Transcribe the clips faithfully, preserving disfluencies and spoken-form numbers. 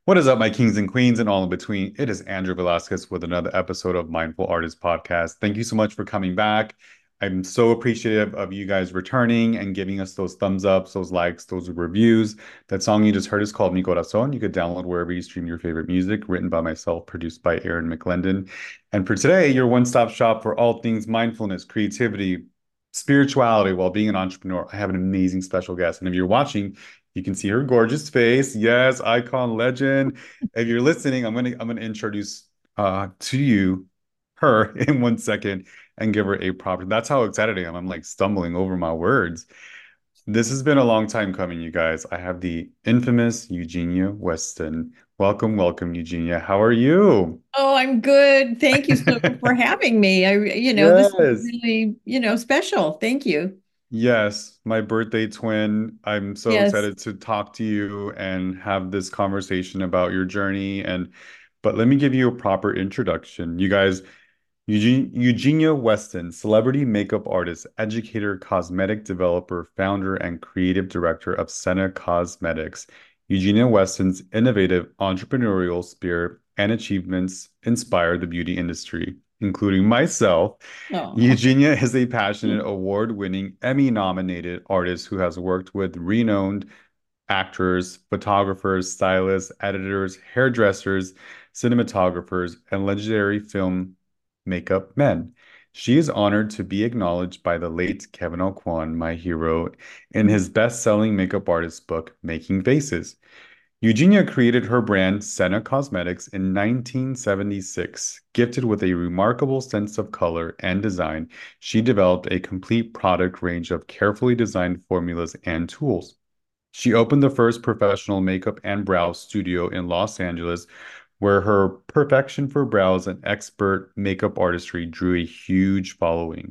What is up, my kings and queens and all in between? It is Andrew Velasquez with another episode of Mindful Artist Podcast. Thank you so much for coming back. I'm so appreciative of you guys returning and giving us those thumbs ups, those likes, those reviews. That song you just heard is called Mi Corazón. You could download wherever you stream your favorite music, written by myself, produced by Aaron McClendon. And for today, your one-stop shop for all things mindfulness, creativity, spirituality while being an entrepreneur. I have an amazing special guest. And if you're watching, you can see her gorgeous face. Yes, icon legend. If you're listening, I'm gonna I'm gonna introduce uh to you her in one second and give her a proper. That's how excited I am. I'm like stumbling over my words. This has been a long time coming, you guys. I have the infamous Eugenia Weston. Welcome, welcome, Eugenia. How are you? Oh, I'm good. Thank you so for having me. I, you know, this is Yes. really, you know, special. Thank you. Yes, my birthday twin. I'm so Yes. excited to talk to you and have this conversation about your journey. And but let me give you a proper introduction. You guys, Eugene, Eugenia Weston, celebrity makeup artist, educator, cosmetic developer, founder, and creative director of Senna Cosmetics. Eugenia Weston's innovative entrepreneurial spirit and achievements inspire the beauty industry, including myself. Oh, Eugenia is a passionate, award-winning, Emmy-nominated artist who has worked with renowned actors, photographers, stylists, editors, hairdressers, cinematographers, and legendary film makeup men. She is honored to be acknowledged by the late Kevin Aucoin, my hero, in his best-selling makeup artist book, Making Faces. Eugenia created her brand, Senna Cosmetics, in nineteen seventy-six. Gifted with a remarkable sense of color and design, she developed a complete product range of carefully designed formulas and tools. She opened the first professional makeup and brow studio in Los Angeles, where her perfection for brows and expert makeup artistry drew a huge following.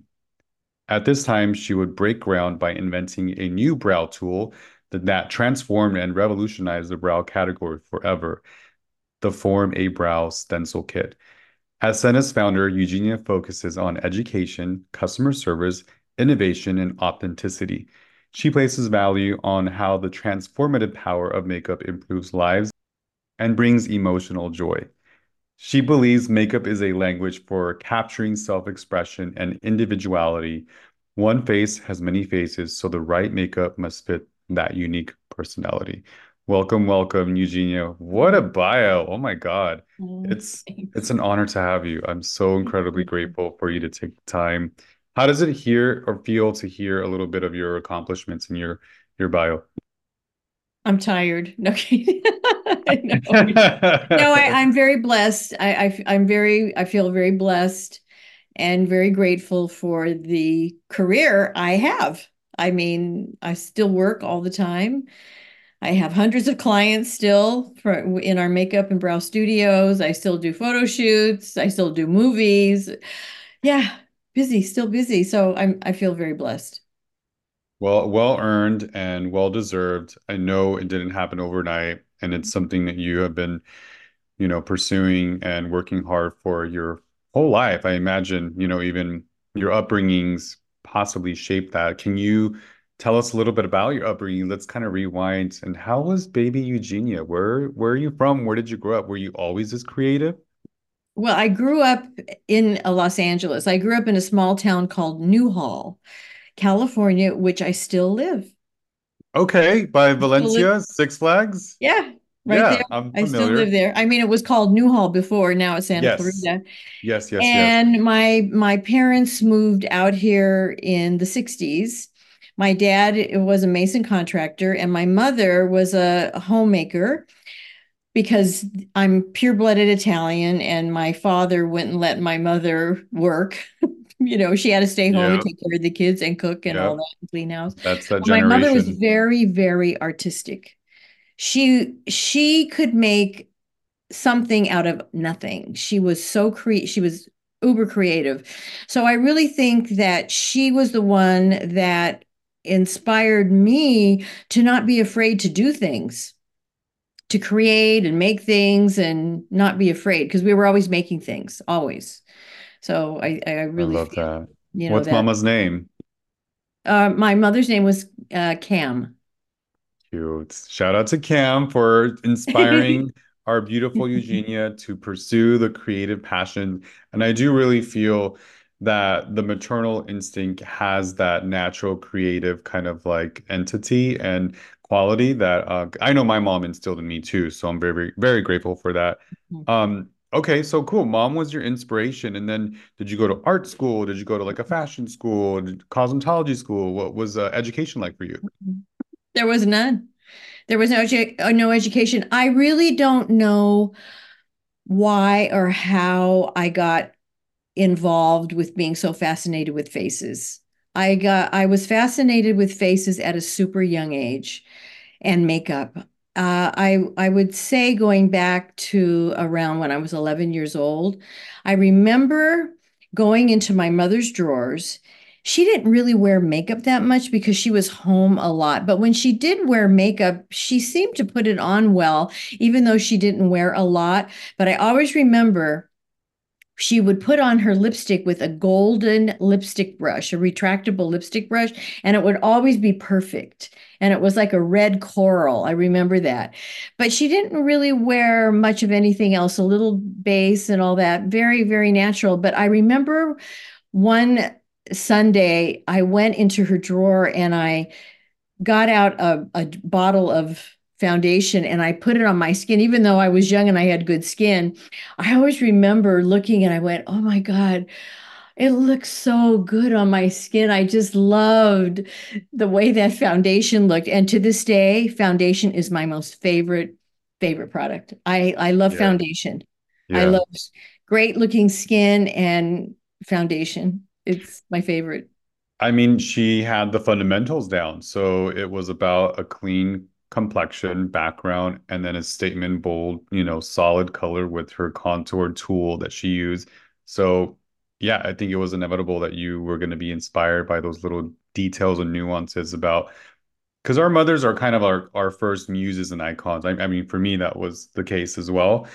At this time, she would break ground by inventing a new brow tool that, that transformed and revolutionized the brow category forever, the Form a Brow Stencil Kit. As Senna's founder, Eugenia focuses on education, customer service, innovation, and authenticity. She places value on how the transformative power of makeup improves lives and brings emotional joy. She believes makeup is a language for capturing self-expression and individuality. One face has many faces, so the right makeup must fit that unique personality. Welcome, welcome, Eugenia. What a oh, bio. Oh my God. oh, It's it's thanks. an honor to have you. I'm so Thank incredibly you. grateful for you to take the time. How does it hear or feel to hear a little bit of your accomplishments in your your bio? I'm tired. No, kidding. No, no, I, I'm very blessed. I, I, I'm very, I feel very blessed and very grateful for the career I have. I mean, I still work all the time. I have hundreds of clients still for in our makeup and brow studios. I still do photo shoots. I still do movies. Yeah, busy, still busy. So I'm I feel very blessed. Well, well earned and well deserved. I know it didn't happen overnight, and it's something that you have been, you know, pursuing and working hard for your whole life. I imagine, you know, even your upbringings possibly shaped that. Can you tell us a little bit about your upbringing? Let's kind of rewind. And how was baby Eugenia? Where where are you from? Where did you grow up? Were you always this creative? Well, I grew up in uh, Los Angeles. I grew up in a small town called Newhall, California, which I still live. Okay, by I still live, Valencia, Six Flags. yeah, right there. Yeah, I'm I still live familiar. there. I mean, it was called Newhall before, now it's Santa Yes. Clarita. Yes, yes, yes. And my my parents moved out here in the sixties. My dad was a mason contractor, and my mother was a homemaker because I'm pure-blooded Italian, and my father wouldn't let my mother work. You know, she had to stay home and Yep. take care of the kids and cook and all Yep. that and clean house. That's that But my mother was generation. very, very artistic. She she could make something out of nothing. She was so cre she was uber creative. So I really think that she was the one that inspired me to not be afraid to do things, to create and make things and not be afraid because we were always making things, always. So I I I really love feel, that. you know, What's that Mama's name? uh, my mother's name was uh, Cam. Cute. Shout out to Cam for inspiring our beautiful Eugenia to pursue the creative passion. And I do really feel that the maternal instinct has that natural creative kind of like entity and quality that uh, I know my mom instilled in me too. So I'm very, very, very grateful for that. Um, okay, so cool. Mom was your inspiration. And then did you go to art school? Did you go to like a fashion school, did- cosmetology school? What was uh, education like for you? There was none. There was no edu- uh, no education. I really don't know why or how I got involved with being so fascinated with faces. I got I was fascinated with faces at a super young age and makeup. Uh, I I would say going back to around when I was eleven years old, I remember going into my mother's drawers. She didn't really wear makeup that much because she was home a lot. But when she did wear makeup, she seemed to put it on well, even though she didn't wear a lot. But I always remember she would put on her lipstick with a golden lipstick brush, a retractable lipstick brush, and it would always be perfect. And it was like a red coral. I remember that. But she didn't really wear much of anything else, a little base and all that. Very, very natural. But I remember one Sunday, I went into her drawer and I got out a, a bottle of foundation and I put it on my skin, even though I was young and I had good skin. I always remember looking and I went, oh my God, it looks so good on my skin. I just loved the way that foundation looked. And to this day, foundation is my most favorite, favorite product. I, I love Yeah. foundation. I Yeah. love great looking skin and foundation. It's my favorite. I mean, she had the fundamentals down. So it was about a clean complexion, background, and then a statement bold, you know, solid color with her contour tool that she used. So yeah, I think it was inevitable that you were going to be inspired by those little details and nuances about because our mothers are kind of our, our first muses and icons. I, I mean, for me, that was the case as well.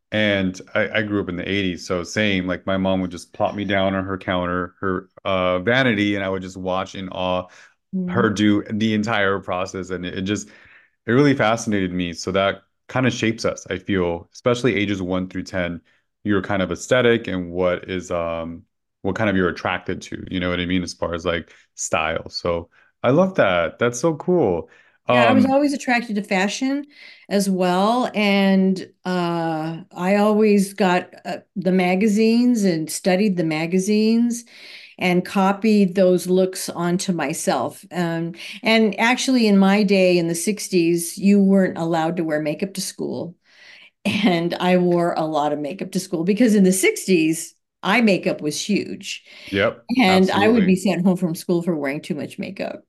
And I, I grew up in the eighties, so same, like my mom would just plop me down on her counter, her uh vanity, and I would just watch in awe her Mhm. do the entire process. And it, it just it really fascinated me. So that kind of shapes us, I feel, especially ages one through ten, your kind of aesthetic and what is um what kind of you're attracted to, you know what I mean, as far as like style. So I love that. That's so cool. Yeah, I was Um, always attracted to fashion as well. And uh, I always got uh, the magazines and studied the magazines and copied those looks onto myself. Um, and actually, in my day in the sixties, you weren't allowed to wear makeup to school. And I wore a lot of makeup to school because in the sixties, eye makeup was huge. yep, And I would be absolutely. sent home from school for wearing too much makeup.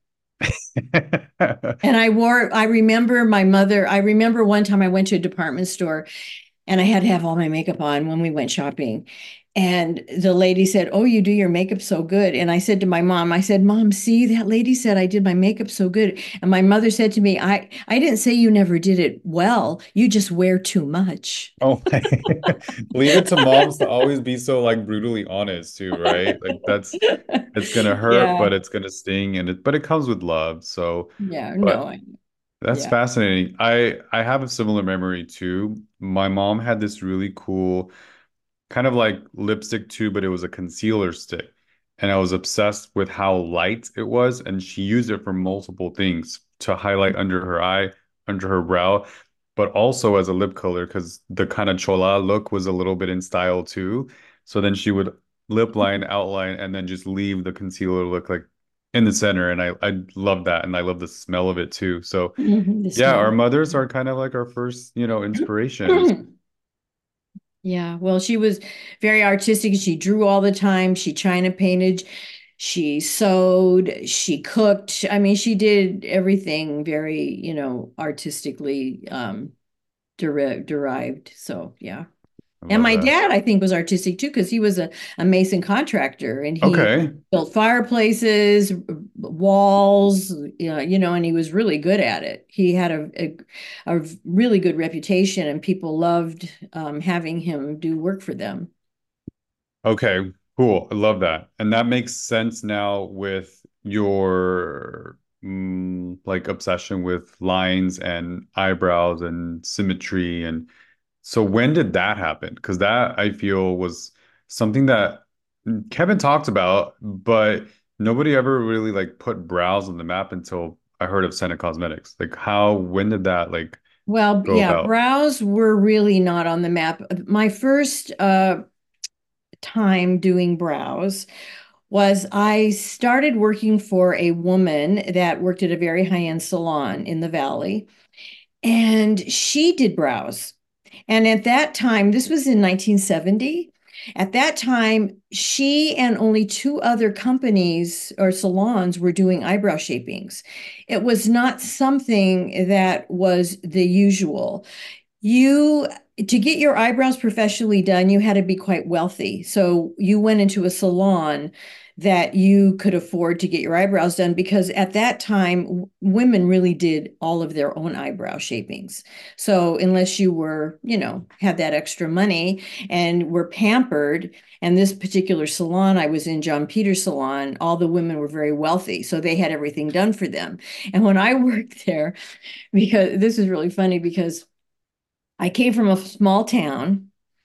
And I wore, I remember my mother, I remember one time I went to a department store and I had to have all my makeup on when we went shopping. And the lady said, oh, you do your makeup so good. And I said to my mom, I said, Mom, see, that lady said I did my makeup so good. And my mother said to me, I, I didn't say you never did it well. You just wear too much. Oh my, leave it to moms to always be so like brutally honest too, right? Like that's it's gonna hurt, Yeah. but it's gonna sting and it but it comes with love. So, Yeah. No, but I, that's yeah. fascinating. I I have a similar memory too. My mom had this really cool kind of like lipstick too, but it was a concealer stick. And I was obsessed with how light it was. And she used it for multiple things to highlight under her eye, under her brow, but also as a lip color because the kind of chola look was a little bit in style too. So then she would lip line, outline, and then just leave the concealer look like in the center. And I, I love that. And I love the smell of it too. So Mhm, the yeah, our smell. mothers are kind of like our first, you know, inspirations. Yeah, well, she was very artistic. She drew all the time. She china painted. She sewed. She cooked. I mean, she did everything very, you know, artistically um, deri derived. So, yeah. I And love my that. dad, I think, was artistic too, because he was a, a mason contractor and he Okay. built fireplaces, walls, you know, you know, and he was really good at it. He had a, a, a really good reputation and people loved um, having him do work for them. Okay, cool. I love that. And that makes sense now with your mm, like obsession with lines and eyebrows and symmetry and So when did that happen? Because that I feel was something that Kevin talked about, but nobody ever really like put brows on the map until I heard of Senna Cosmetics. Like how, when did that like Well, go yeah, about? brows were really not on the map. My first uh, time doing brows was I started working for a woman that worked at a very high-end salon in the Valley, and she did brows. And at that time, this was in nineteen seventy. At that time, she and only two other companies or salons were doing eyebrow shapings. It was not something that was the usual. You, to get your eyebrows professionally done, you had to be quite wealthy. So you went into a salon that you could afford to get your eyebrows done because at that time, w- women really did all of their own eyebrow shapings. So unless you were, you know, had that extra money and were pampered, and this particular salon I was in, John Peters Salon, all the women were very wealthy. So they had everything done for them. And when I worked there, because this is really funny because I came from a small town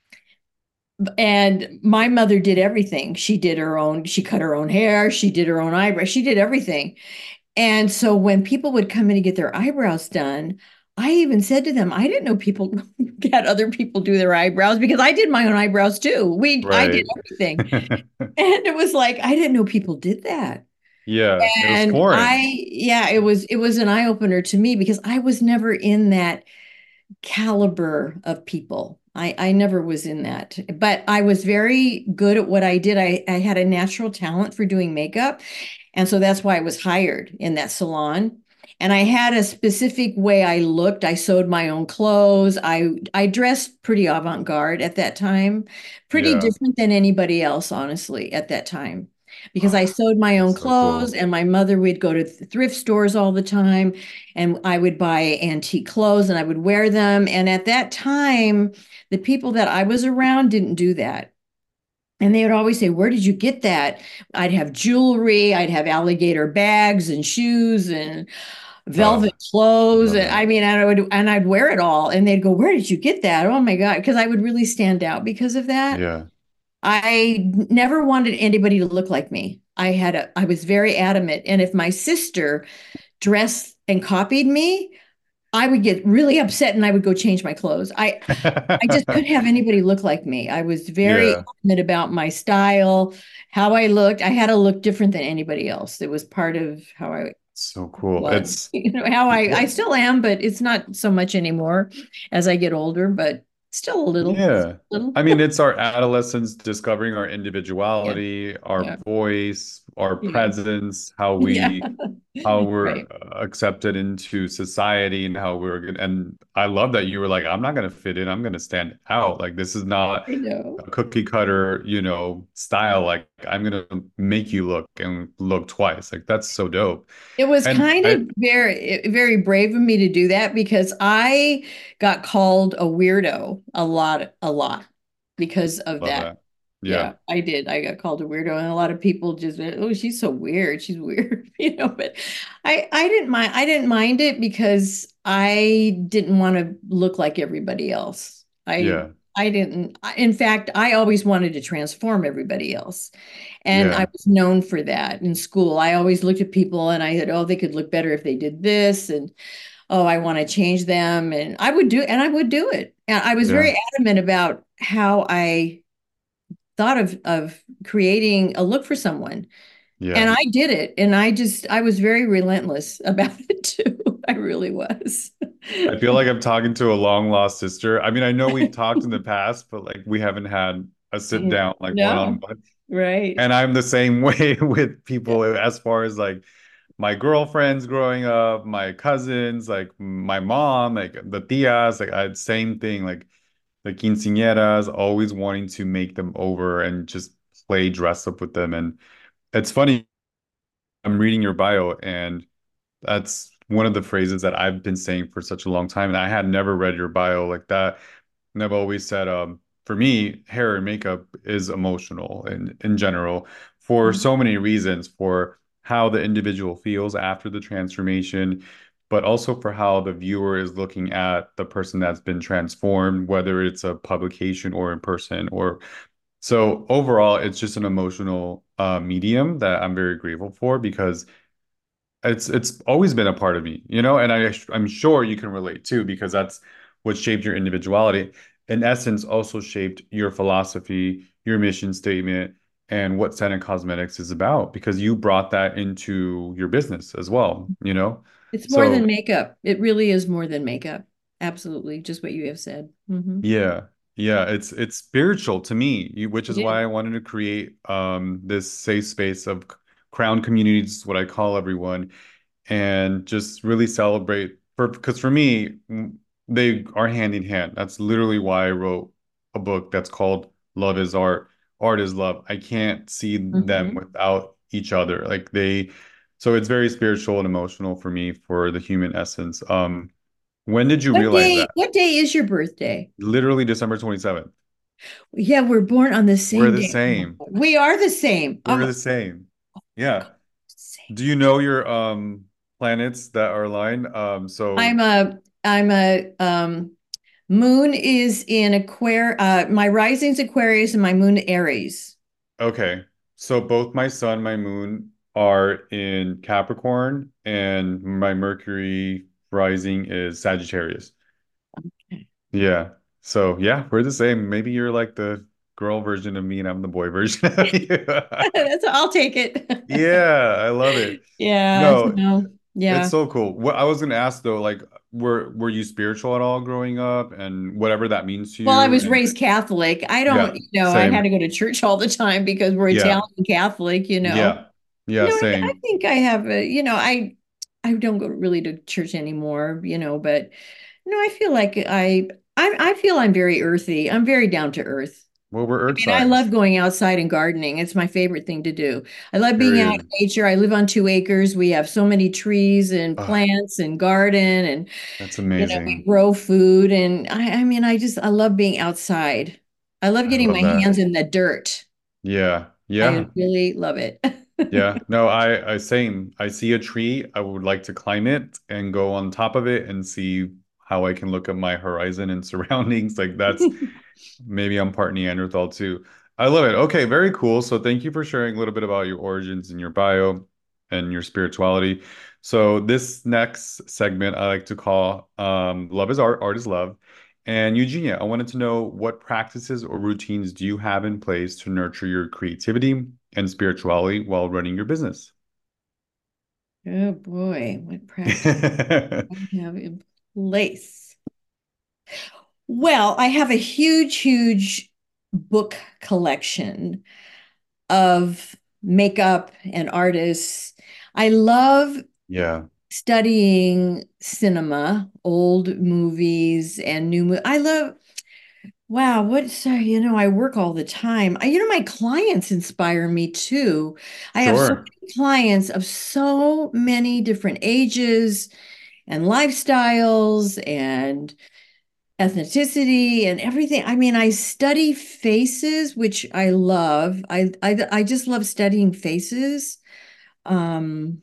and my mother did everything. She did her own, she cut her own hair, she did her own eyebrows, she did everything. And so when people would come in to get their eyebrows done, I even said to them, I didn't know people had other people do their eyebrows because I did my own eyebrows too. We, I did Right. everything. And it was like, I didn't know people did that. Yeah, it was And I, foreign. yeah, it was, it was an eye opener to me because I was never in that caliber of people. I, I never was in that, but I was very good at what I did. I, I had a natural talent for doing makeup. And so that's why I was hired in that salon. And I had a specific way I looked. I sewed my own clothes. I I dressed pretty avant-garde at that time, pretty Yeah. different than anybody else, honestly, at that time. Because I Ah, sewed my own that's so clothes, cool. and my mother would go to thrift stores all the time, and I would buy antique clothes and I would wear them. And at that time, the people that I was around didn't do that. And they would always say, where did you get that? I'd have jewelry, I'd have alligator bags and shoes and velvet Oh, clothes. love And that. I mean, I would, and I'd wear it all. And they'd go, where did you get that? Oh my God. Because I would really stand out because of that. Yeah. I never wanted anybody to look like me. I had a, I was very adamant. And if my sister dressed and copied me, I would get really upset and I would go change my clothes. I, I just couldn't have anybody look like me. I was very Yeah. adamant about my style, how I looked. I had to look different than anybody else. It was part of how I So cool. was, It's you know, how I, I what still am, but it's not so much anymore as I get older, but still a little, Yeah. little. I mean, it's our adolescence discovering our Yeah. individuality, our Yeah. voice, our Yeah. presence, how Yeah. we how we're Right. uh, accepted into society and how we're gonna, and I love that you were like, I'm not gonna fit in, I'm gonna stand out. Like this is not I know. a cookie cutter, you know, style. Like I'm gonna make you look and look twice. Like that's so dope. It was And kind I of very, very brave of me to do that because I got called a weirdo a lot, a lot because of love that. that. Yeah. Yeah, I did. I got called a weirdo, and a lot of people just went, "Oh, she's so weird. She's weird," you know. But I, I didn't mind. I didn't mind it because I didn't want to look like everybody else. I, Yeah. I didn't. In fact, I always wanted to transform everybody else. And I Yeah. was known for that in school. I always looked at people and I said, oh, they could look better if they did this. And oh, I want to change them. And I would do, and I would do it. And I was Yeah. very adamant about how I thought of, of creating a look for someone. And Yeah. I did it. And I just, I was very relentless about it too. I really was. I feel like I'm talking to a long lost sister. I mean, I know we've talked in the past, but like we haven't had a sit down like one on No, one. right. And I'm the same way with Yeah. people as far as like my girlfriends growing up, my cousins, like my mom, like the tias, like I had same thing, like the quinceañeras, always wanting to make them over and just play dress up with them. And it's funny, I'm reading your bio and that's one of the phrases that I've been saying for such a long time. And I had never read your bio like that. And I've always said, um, for me, hair and makeup is emotional in, in general for so many reasons, for how the individual feels after the transformation, but also for how the viewer is looking at the person that's been transformed, whether it's a publication or in person or so overall, it's just an emotional uh, medium that I'm very grateful for because it's it's always been a part of me, you know, and I I'm sure you can relate too because that's what shaped your individuality. In essence, also shaped your philosophy, your mission statement, and what Senate Cosmetics is about because you brought that into your business as well, you know. It's more than So makeup. It really is more than makeup. Absolutely, just what you have said. Hmm. yeah, yeah, it's it's spiritual to me, you- which It is why is. I wanted to create um this safe space of crown communities, what I call everyone, and just really celebrate for because for me m- they are hand in hand. That's literally why I wrote a book that's called Love is Art, Art is Love. I can't see them Hmm. without each other. Like they, so it's very spiritual and emotional for me for the human essence. Um, when did you What realize day, that? what day is your birthday? Literally December twenty-seventh. Yeah, we're born on the We're same the day. same. We are the same. Oh We're my the same. God, Yeah. same. Do you know your um planets that are aligned? Um, so I'm a I'm a um moon is in Aquarius. Uh, my rising's Aquarius and my moon Aries. okay. So both my sun, my moon are in Capricorn, and my Mercury rising is Sagittarius. Yeah. So yeah, we're the same. Maybe you're like the girl version of me and I'm the boy version of you. That's I'll take it. Yeah, I love it. Yeah, No, no, it's yeah. so cool. What I was gonna ask though, like, were were you spiritual at all growing up, and whatever that means to Well, I you? was And raised Catholic. I don't, yeah, you know, I had same. to go to church all the time because we're Yeah, Italian Catholic, you know. yeah, yeah, No, I, I same. think I have a, you know, I I don't go really to church anymore, you know, but no, I feel like I I I feel I'm very earthy. I'm very down to earth. Well, we're I Earth mean, I love signs. going outside and gardening. It's my favorite thing to do. I love being out Period. in nature. I live on two acres. We have so many trees and Oh, plants and garden and that's you know, we amazing. grow food and I I mean, I just I love being outside. I love I getting love my that. hands in the dirt. Yeah, I yeah, really love it. yeah. No, I, I same. I see a tree, I would like to climb it and go on top of it and see how I can look at my horizon and surroundings. Like that's maybe I'm part Neanderthal too. I love it. Okay, very cool. So thank you for sharing a little bit about your origins and your bio and your spirituality. So this next segment I like to call um, Love is Art, Art is Love. And Eugenia, I wanted to know what practices or routines do you have in place to nurture your creativity and spirituality while running your business? Oh boy, what practice I have in place? Well, I have a huge, huge book collection of makeup and artists. I love Yeah, studying cinema, old movies and new mo I love wow, what sorry, you know, I work all the time. I, you know, my clients inspire me too. I have so sure. many clients of so many different ages and lifestyles and ethnicity and everything. I mean, I study faces, which I love. I I, I just love studying faces. Um,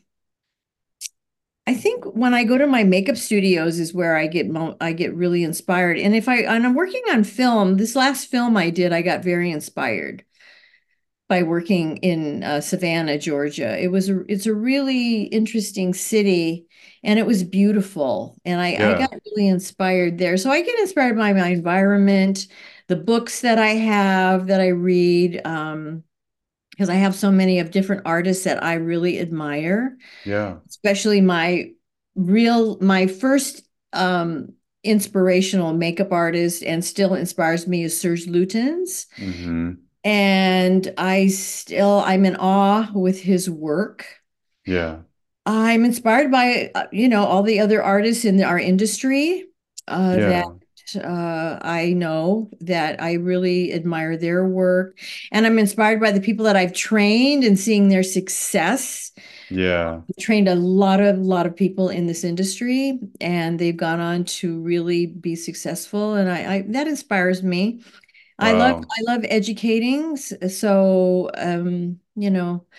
I think when I go to my makeup studios is where I get mo I get really inspired. And if I and I'm working on film, this last film I did, I got very inspired by working in uh, Savannah, Georgia. It was a, it's a really interesting city and it was beautiful. And I, I Yeah, got really inspired there. So I get inspired by my environment, the books that I have that I read, um, because I have so many of different artists that I really admire, yeah. especially my real my first um inspirational makeup artist and still inspires me is Serge Lutens. Hmm. And I still I'm in awe with his work. Yeah, I'm inspired by uh, you know all the other artists in our industry uh, that yeah, uh, I know that I really admire their work, and I'm inspired by the people that I've trained and seeing their success. yeah. I've trained a lot of lot of people in this industry, and they've gone on to really be successful, and I, I that inspires me. I love Wow. I love educating, so um, you know.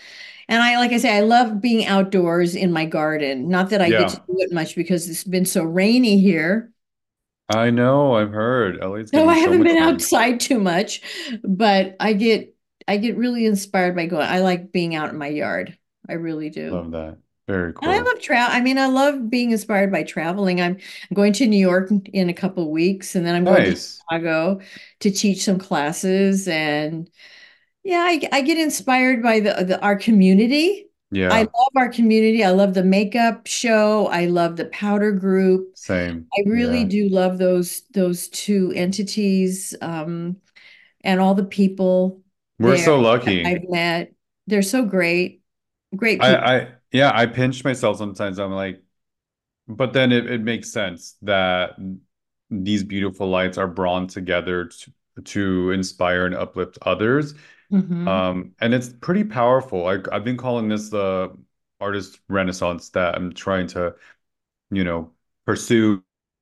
And I, like I say, I love being outdoors in my garden. Not that I get to Yeah, do it much because it's been so rainy here. I know. I've heard L A's So getting I so haven't much been rain. outside too much, but I get I get really inspired by going. I like being out in my yard. I really do. Love that. Very And I cool. love travel. I mean, I love being inspired by traveling. I'm going to New York in a couple of weeks, and then I'm going to Nice. Chicago to teach some classes. And yeah, I, I get inspired by the, the our community. I Yeah, love our community. I love the makeup show. I love the powder group. same. I really Yeah. do love those those two entities, um, and all the people We're there so that lucky. I've met. They're so great, great I, people. I, yeah, I pinch myself sometimes. I'm like, but then it, it makes sense that these beautiful lights are brought together to, to inspire and uplift others. Hmm. Um, and it's pretty powerful. I, I've been calling this the artist renaissance that I'm trying to, you know, pursue,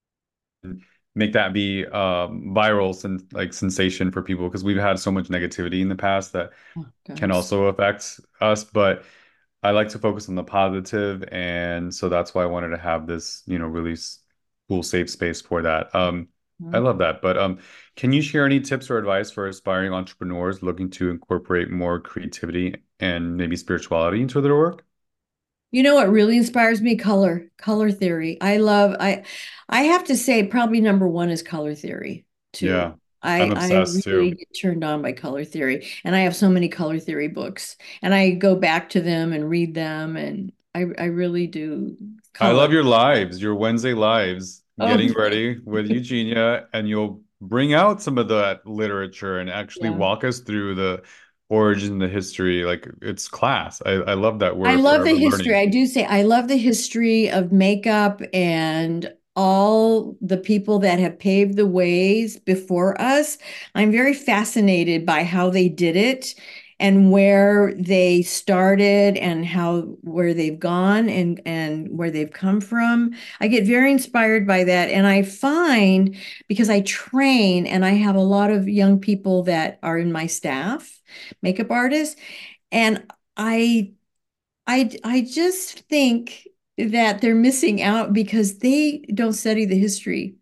make that be um, viral and like sensation for people because we've had so much negativity in the past that Oh, can gosh. also affect us. But I like to focus on the positive, and so that's why I wanted to have this, you know, really s- cool, safe space for that. Um, I love that. But um, can you share any tips or advice for aspiring entrepreneurs looking to incorporate more creativity and maybe spirituality into their work? You know what really inspires me? Color, color theory. I love, I I have to say probably number one is color theory too. Yeah, I'm I I obsessed really too. get turned on by color theory. And I have so many color theory books. And I go back to them and read them and I I really do I color. love your lives, your Wednesday lives, Oh, getting ready with Eugenia, and you'll bring out some of that literature and actually yeah. walk us through the origin, the history. Like it's class. I, I love that I we're love the forever history. learning. I do say I love the history of makeup and all the people that have paved the ways before us. I'm very fascinated by how they did it and where they started and how where they've gone and and where they've come from. I get very inspired by that and I find because I train and I have a lot of young people that are in my staff, makeup artists, and I I I just think that they're missing out because they don't study the history.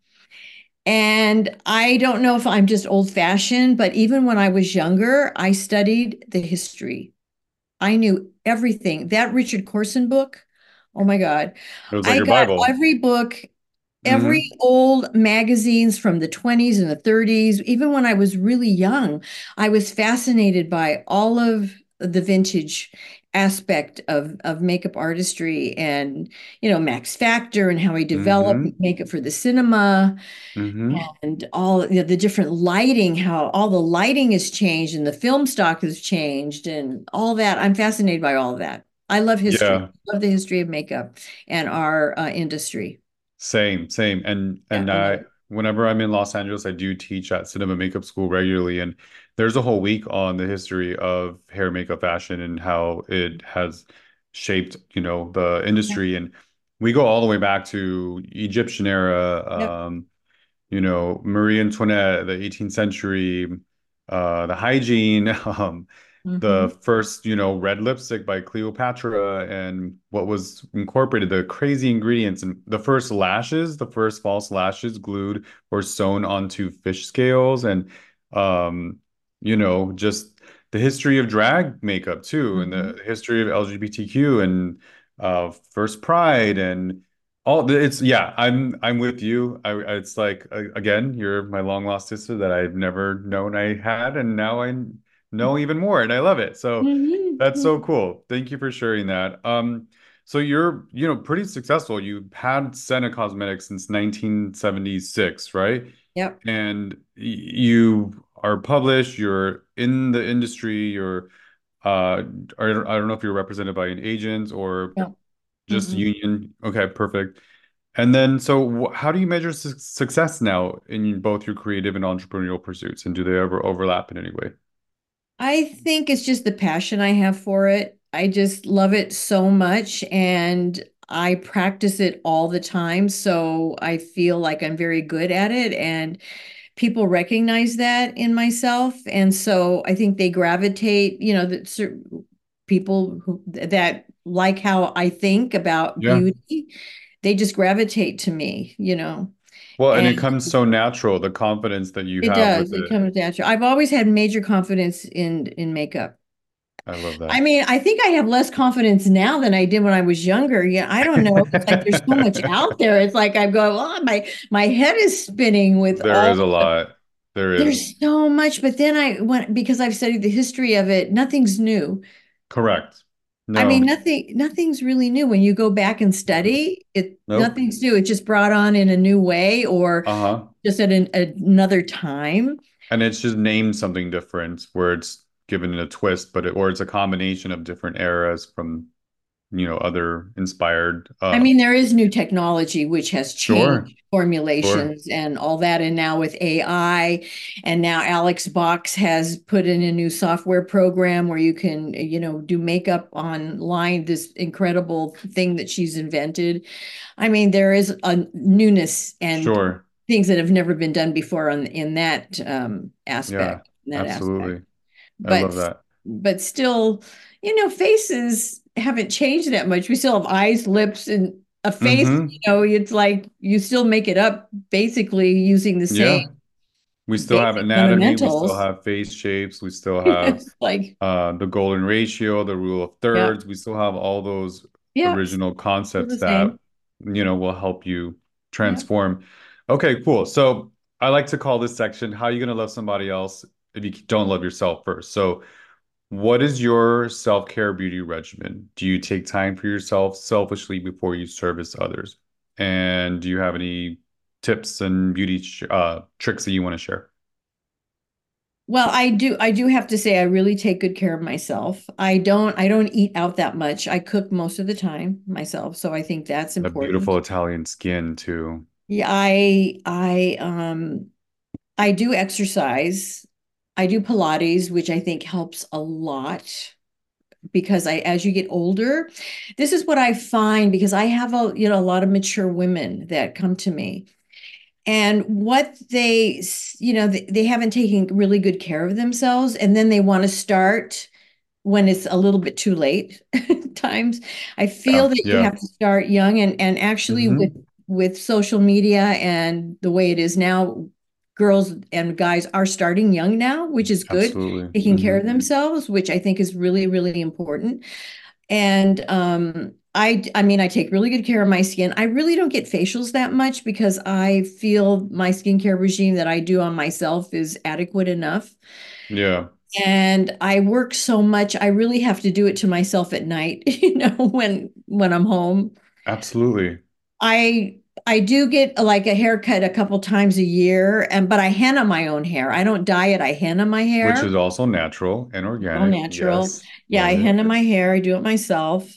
And I don't know if I'm just old-fashioned, but even when I was younger, I studied the history. I knew everything. That Richard Corson book, oh my God. It was like I your got Bible. every book, every Hmm. old magazines from the twenties and the thirties, even when I was really young, I was fascinated by all of the vintage aspect of of makeup artistry and you know Max Factor and how he developed Hmm. makeup for the cinema Hmm. and all you know, the different lighting, how all the lighting has changed and the film stock has changed and all that. I'm fascinated by all of that. I love history. Yeah. I love the history of makeup and our uh, industry. Same, same. And Yeah, and I love I it. whenever I'm in Los Angeles, I do teach at cinema makeup school regularly. And there's a whole week on the history of hair makeup fashion and how it has shaped, you know, the Yeah. industry. And we go all the way back to Egyptian era, Yep. um, you know, Marie Antoinette, the eighteenth century, uh, the hygiene, um, Hmm. the first, you know, red lipstick by Cleopatra and what was incorporated, the crazy ingredients and the first lashes, the first false lashes glued or sewn onto fish scales and um, you know, just the history of drag makeup too, and Hmm. the history of L G B T Q and uh first Pride and all the- it's yeah, I'm I'm with you. I it's like uh, again, you're my long lost sister that I've never known I had, and now I know even more, and I love it. So that's so Hmm. cool. Thank you for sharing that. Um, so you're, you know, pretty successful. You've had Senna Cosmetics since nineteen seventy-six, right? Yep. And y- you are published, you're in the industry, you're uh I don't, I don't know if you're represented by an agent or Yep. just Hmm. union. Okay, perfect. And then, so wh how do you measure su success now in both your creative and entrepreneurial pursuits? And do they ever overlap in any way? I think it's just the passion I have for it. I just love it so much and I practice it all the time. So I feel like I'm very good at it and people recognize that in myself. And so I think they gravitate, you know, that cer- people who that like how I think about Yeah. beauty, they just gravitate to me, you know. Well, and And it comes so natural, the confidence that you it have with does. It it. comes natural. I've always had major confidence in in makeup. I love I that. mean, I think I have less confidence now than I did when I was younger. Yeah, I don't know. It's like there's so much out there. It's like I'm going, oh, my my head is spinning with There all is a lot. There is. there's so much. But then I went because I've studied the history of it, nothing's new. Correct. I mean, No. nothing nothing's really new. When you go back and Mm-mm. study, it Nope. nothing's new. It's just brought on in a new way or Uh-huh. just at an, another time. And it's just named something different where it's given a twist, but it, or it's a combination of different eras from, you know, other inspired I uh mean, there is new technology which has sure. changed Sure. formulations and all that. And now with A I, and now Alex Box has put in a new software program where you can, you know, do makeup online, this incredible thing that she's invented. I mean, there is a newness and Sure. things that have never been done before on in that um, Yeah. aspect, in that aspect. Absolutely. I But love that. but still, you know, faces haven't changed that much. We still have eyes, lips, and a face. You Mm-hmm. know, it's like you still make it up basically using the same Yeah. We still have basic anatomy, we still fundamentals. have face shapes, we still have It's like, uh, the golden ratio, the rule of yeah, thirds. We still have all those yeah, original still concepts the that, same. you know, will help you Yeah. transform. Okay, cool. So I like to call this section, How are you going to love somebody else if you don't love yourself first? So what is your self-care beauty regimen? Do you take time for yourself selfishly before you service others? And do you have any tips and beauty uh, tricks that you want to share? Well, I do I do have to say I really take good care of myself. I don't I don't eat out that much. I cook most of the time myself, so I think that's The beautiful important. Italian skin too. Yeah, I I um I do exercise. I do Pilates, which I think helps a lot because I, as you get older, this is what I find because I have a, you know, a lot of mature women that come to me. And what they, you know, they, they haven't taken really good care of themselves. And then they want to start when it's a little bit too late times. I Yeah. feel that you Yeah. have to start young and and actually with Hmm. with social media and the way it is now, girls and guys are starting young now, which is good, Absolutely. taking care Hmm. of themselves, which I think is really, really important. And um I I mean I take really good care of my skin. I really don't get facials that much because I feel my skincare regime that I do on myself is adequate enough. Yeah. And I work so much, I really have to do it to myself at night, you know, when when I'm home. Absolutely. I I do get like a haircut a couple times a year, and but I henna my own hair. I don't dye it, I henna my Which hair. is also natural and All organic. natural. Yes. Yeah, Love I it. henna my hair. I do it myself.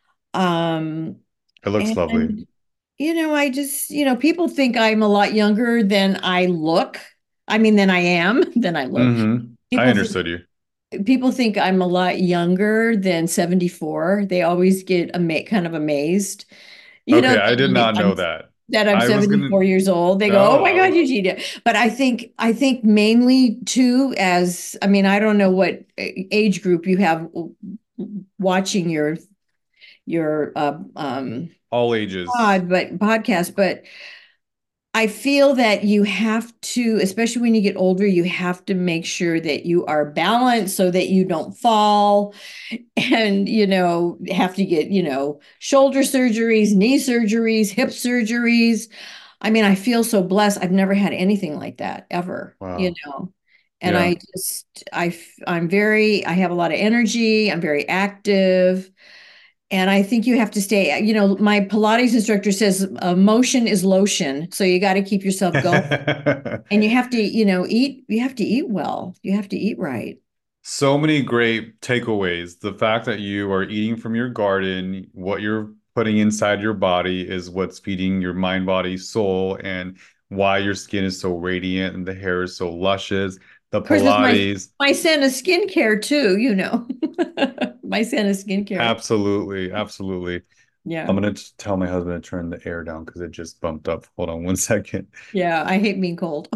Um, It looks lovely. and you know, I just, you know, people think I'm a lot younger than I look. I mean, than I am, than I look. Hmm. I People think understood you. people think I'm a lot younger than seventy-four. They always get ama kind of amazed, you know, Okay, that I did I- not know I'm that. that I'm I was gonna, seventy-four years old. They go, "Oh no, my I God, was, Eugenia." But I think I think mainly too as I mean, I don't know what age group you have watching your your uh, um all ages. pod, but podcast, but I feel that you have to, especially when you get older, you have to make sure that you are balanced so that you don't fall and, you know, have to get, you know, shoulder surgeries, knee surgeries, hip surgeries. I mean, I feel so blessed. I've never had anything like that ever, you Wow. know. And Yeah. I just, I, I'm very, I have a lot of energy. I'm very active. And I think you have to stay, you know, my Pilates instructor says uh, motion is lotion. So you got to keep yourself going. And you have to, you know, eat, you have to eat well. You have to eat right. So many great takeaways. The fact that you are eating from your garden, what you're putting inside your body is what's feeding your mind, body, soul, and why your skin is so radiant and the hair is so luscious. The Of course, it's my Pilates, my Santa skincare too, you know. My Santa skincare. absolutely, absolutely. Yeah. I'm gonna t- tell my husband to turn the air down because it just bumped up. Hold on one second. Yeah, I hate being cold.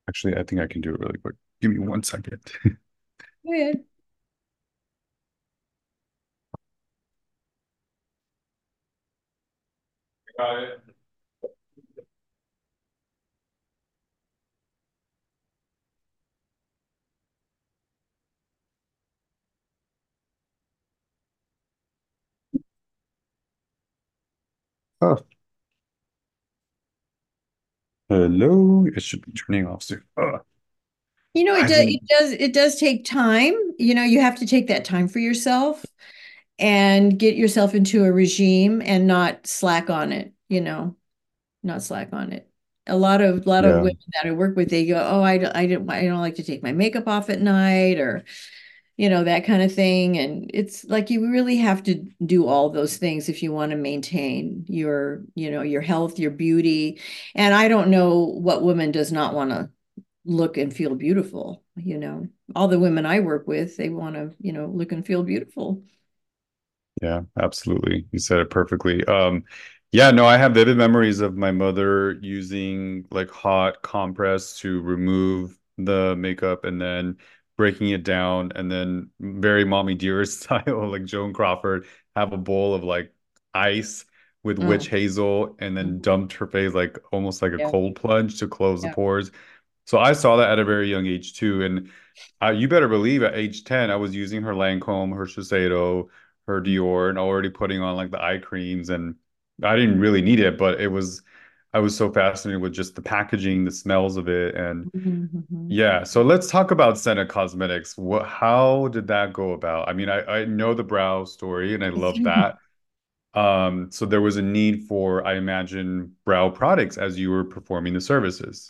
Actually, I think I can do it really quick. Give me one second. Go ahead. Got it. Oh, hello. It should be turning off soon. Oh, You know, it I does it didn't. does it does take time. You know, you have to take that time for yourself and get yourself into a regime and not slack on it, you know, not slack on it. A lot of lot of Yeah, women that I work with, they go, "Oh, I don't, I don't, I don't like to take my makeup off at night," or you know, that kind of thing. And it's like you really have to do all those things if you want to maintain your, you know, your health, your beauty. And I don't know what woman does not want to look and feel beautiful, you know. All the women I work with, they want to, you know, look and feel beautiful. yeah, absolutely. You said it perfectly. Um, yeah, no, I have vivid memories of my mother using like hot compress to remove the makeup and then breaking it down and then very Mommy Dearest style, like Joan Crawford, have a bowl of like ice with witch Mm, hazel and then mhm. dumped her face like almost like a Yeah, cold plunge to close the yeah. pores. So I saw that at a very young age too. And uh, you better believe at age ten, I was using her Lancome, her Shiseido, her Dior, and already putting on like the eye creams. And I didn't really need it, but it was, I was so fascinated with just the packaging, the smells of it. And Mhm, mhm. yeah, so let's talk about Senna Cosmetics. What, how did that go about? I mean, I, I know the brow story and I love that. Um, so there was a need for, I imagine, brow products as you were performing the services.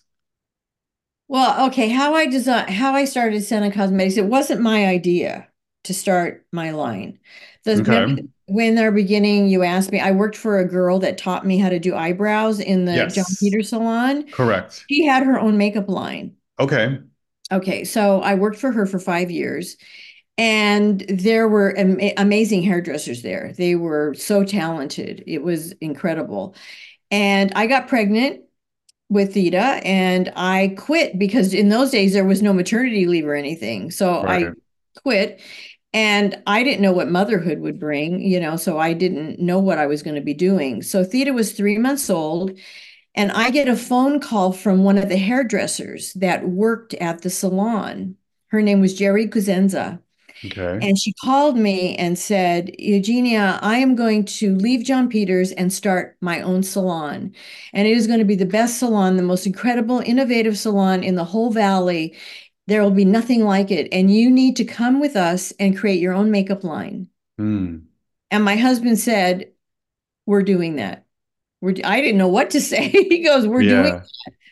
Well, okay, how I design how I started Senna Cosmetics, it wasn't my idea to start my line. The, remember Okay. when they're beginning, you asked me, I worked for a girl that taught me how to do eyebrows in the John Yes, Peter salon. correct. She had her own makeup line. Okay. Okay, so I worked for her for five years, and there were am amazing hairdressers there. They were so talented. It was incredible. And I got pregnant with Theta, and I quit because in those days there was no maternity leave or anything. So I Right. quit, and I didn't know what motherhood would bring, you know, so I didn't know what I was going to be doing. So Theta was three months old, and I get a phone call from one of the hairdressers that worked at the salon. Her name was Jerry Cuzenza. Okay. And she called me and said, Eugenia, I am going to leave John Peters and start my own salon. And it is going to be the best salon, the most incredible, innovative salon in the whole valley. There will be nothing like it. And you need to come with us and create your own makeup line. Hmm. And my husband said, we're doing that. We're, I didn't know what to say. He goes, we're doing. Yeah.